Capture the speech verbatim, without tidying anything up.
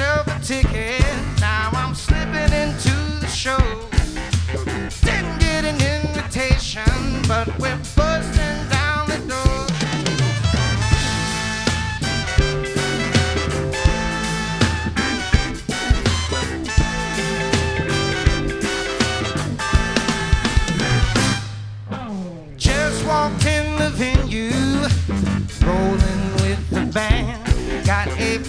myself a ticket. Now I'm slipping into the show.